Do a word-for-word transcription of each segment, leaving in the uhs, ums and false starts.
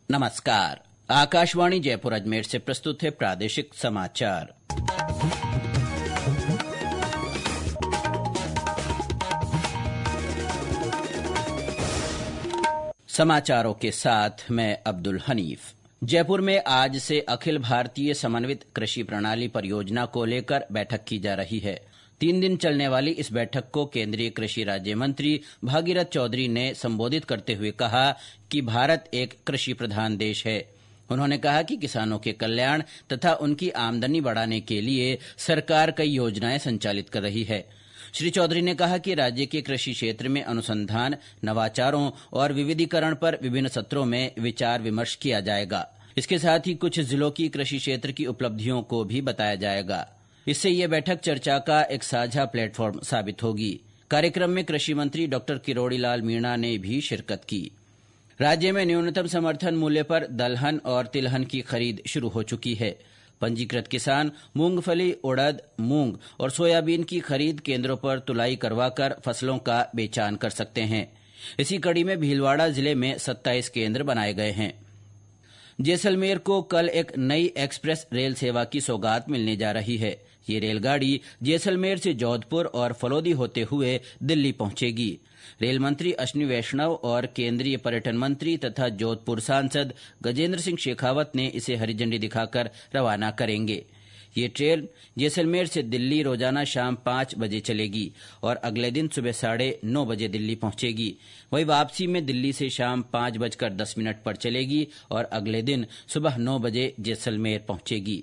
नमस्कार। आकाशवाणी जयपुर अजमेर से प्रस्तुत है प्रादेशिक समाचार। समाचारों के साथ मैं अब्दुल हनीफ। जयपुर में आज से अखिल भारतीय समन्वित कृषि प्रणाली परियोजना को लेकर बैठक की जा रही है। तीन दिन चलने वाली इस बैठक को केंद्रीय कृषि राज्य मंत्री भागीरथ चौधरी ने संबोधित करते हुए कहा कि भारत एक कृषि प्रधान देश है। उन्होंने कहा कि किसानों के कल्याण तथा उनकी आमदनी बढ़ाने के लिए सरकार कई योजनाएं संचालित कर रही है। श्री चौधरी ने कहा कि राज्य के कृषि क्षेत्र में अनुसंधान, नवाचारों और विविधीकरण पर विभिन्न सत्रों में विचार विमर्श किया जाएगा। इसके साथ ही कुछ जिलों की कृषि क्षेत्र की उपलब्धियों को भी बताया जाएगा। इससे ये बैठक चर्चा का एक साझा प्लेटफॉर्म साबित होगी। कार्यक्रम में कृषि मंत्री डॉक्टर किरोड़ी लाल मीणा ने भी शिरकत की। राज्य में न्यूनतम समर्थन मूल्य पर दलहन और तिलहन की खरीद शुरू हो चुकी है। पंजीकृत किसान मूंगफली, उड़द, मूंग और सोयाबीन की खरीद केंद्रों पर तुलाई करवाकर फसलों का बेचान कर सकते हैं। इसी कड़ी में भीलवाड़ा जिले में सत्ताईस केंद्र बनाए गए हैं। जैसलमेर को कल एक नई एक्सप्रेस रेल सेवा की सौगात मिलने जा रही है। ये रेलगाड़ी जैसलमेर से जोधपुर और फलोदी होते हुए दिल्ली पहुंचेगी। रेल मंत्री अश्विनी वैष्णव और केंद्रीय पर्यटन मंत्री तथा जोधपुर सांसद गजेंद्र सिंह शेखावत ने इसे हरी झंडी दिखाकर रवाना करेंगे। ये ट्रेन जैसलमेर से दिल्ली रोजाना शाम पांच बजे चलेगी और अगले दिन सुबह साढ़े नौ बजे दिल्ली पहुंचेगी। वहीं वापसी में दिल्ली से शाम पांच बजकर दस मिनट पर चलेगी और अगले दिन सुबह नौ बजे जैसलमेर पहुंचेगी।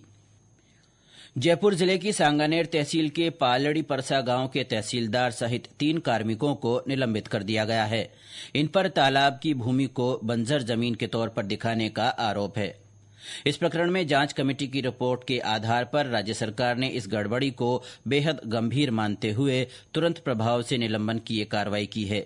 जयपुर जिले की सांगानेर तहसील के पालड़ी परसा गांव के तहसीलदार सहित तीन कार्मिकों को निलंबित कर दिया गया है। इन पर तालाब की भूमि को बंजर जमीन के तौर पर दिखाने का आरोप है। इस प्रकरण में जांच कमेटी की रिपोर्ट के आधार पर राज्य सरकार ने इस गड़बड़ी को बेहद गंभीर मानते हुए तुरंत प्रभाव से निलंबन की ये कार्रवाई की है।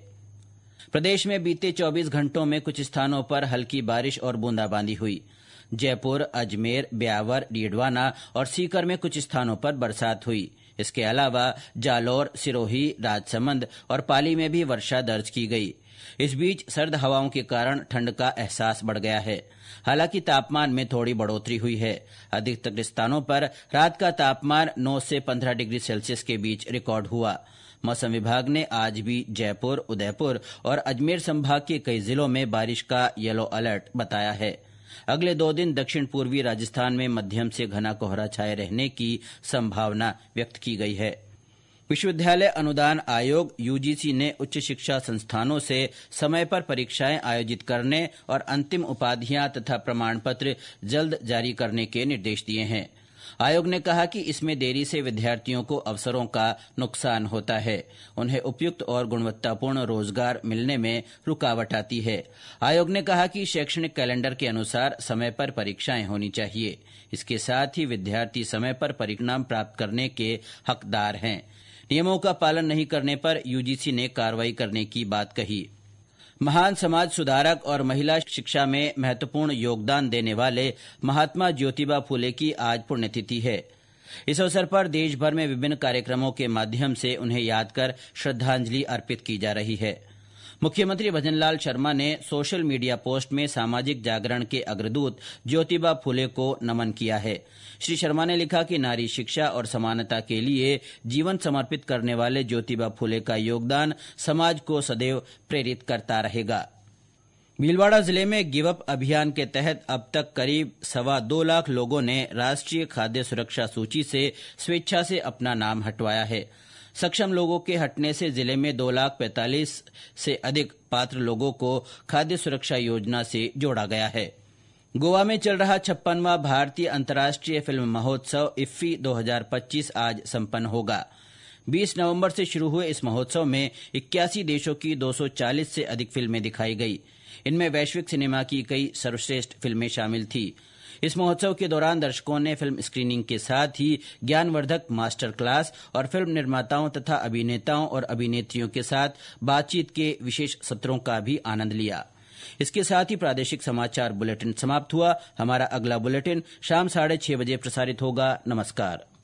प्रदेश में बीते चौबीस घंटों में कुछ स्थानों पर हल्की बारिश और बूंदाबांदी हुई। जयपुर, अजमेर, ब्यावर, डीडवाना और सीकर में कुछ स्थानों पर बरसात हुई। इसके अलावा जालौर, सिरोही, राजसमंद और पाली में भी वर्षा दर्ज की गई। इस बीच सर्द हवाओं के कारण ठंड का एहसास बढ़ गया है। हालांकि तापमान में थोड़ी बढ़ोतरी हुई है। अधिकतर स्थानों पर रात का तापमान नौ से पंद्रह डिग्री सेल्सियस के बीच रिकॉर्ड हुआ। मौसम विभाग ने आज भी जयपुर, उदयपुर और अजमेर संभाग के कई जिलों में बारिश का येलो अलर्ट बताया है। अगले दो दिन दक्षिण पूर्वी राजस्थान में मध्यम से घना कोहरा छाये रहने की संभावना व्यक्त की गई है। विश्वविद्यालय अनुदान आयोग यूजीसी ने उच्च शिक्षा संस्थानों से समय पर परीक्षाएं आयोजित करने और अंतिम उपाधियां तथा प्रमाण पत्र जल्द जारी करने के निर्देश दिए हैं। आयोग ने कहा कि इसमें देरी से विद्यार्थियों को अवसरों का नुकसान होता है, उन्हें उपयुक्त और गुणवत्तापूर्ण रोजगार मिलने में रुकावट आती है। आयोग ने कहा कि शैक्षणिक कैलेंडर के अनुसार समय पर परीक्षाएं होनी चाहिए। इसके साथ ही विद्यार्थी समय पर परिणाम प्राप्त करने के हकदार हैं। नियमों का पालन नहीं करने पर यूजीसी ने कार्रवाई करने की बात कही। महान समाज सुधारक और महिला शिक्षा में महत्वपूर्ण योगदान देने वाले महात्मा ज्योतिबा फूले की आज पुण्यतिथि है। इस अवसर पर देश भर में विभिन्न कार्यक्रमों के माध्यम से उन्हें याद कर श्रद्धांजलि अर्पित की जा रही है। मुख्यमंत्री भजनलाल शर्मा ने सोशल मीडिया पोस्ट में सामाजिक जागरण के अग्रदूत ज्योतिबा फूले को नमन किया है। श्री शर्मा ने लिखा कि नारी शिक्षा और समानता के लिए जीवन समर्पित करने वाले ज्योतिबा फूले का योगदान समाज को सदैव प्रेरित करता रहेगा। भीलवाड़ा जिले में गिव अप अभियान के तहत अब तक करीब सवा दो लाख लोगों ने राष्ट्रीय खाद्य सुरक्षा सूची से स्वेच्छा से अपना नाम हटवाया है। सक्षम लोगों के हटने से जिले में दो लाख पैंतालीस से अधिक पात्र लोगों को खाद्य सुरक्षा योजना से जोड़ा गया है। गोवा में चल रहा छप्पनवां भारतीय अंतर्राष्ट्रीय फिल्म महोत्सव इफ्फी दो हज़ार पच्चीस आज संपन्न होगा। बीस नवंबर से शुरू हुए इस महोत्सव में इक्यासी देशों की दो सौ चालीस से अधिक फिल्में दिखाई गई। इनमें वैश्विक सिनेमा की कई सर्वश्रेष्ठ फिल्में शामिल थी। इस महोत्सव के दौरान दर्शकों ने फिल्म स्क्रीनिंग के साथ ही ज्ञानवर्धक मास्टर क्लास और फिल्म निर्माताओं तथा अभिनेताओं और अभिनेत्रियों के साथ बातचीत के विशेष सत्रों का भी आनंद लिया। इसके साथ ही प्रादेशिक समाचार बुलेटिन समाप्त हुआ। हमारा अगला बुलेटिन शाम साढ़े छह बजे प्रसारित होगा। नमस्कार।